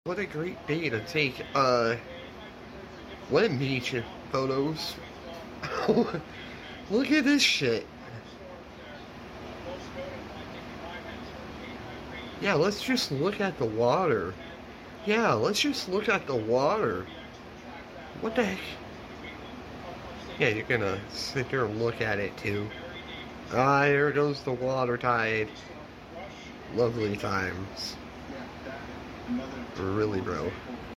What a great day to take, land nature photos. Look at this shit. Yeah, let's just look at the water. Yeah, let's just look at the water. What the heck? Yeah, you're gonna sit there and look at it too. Ah, there goes the water tide. Lovely times. Really, bro.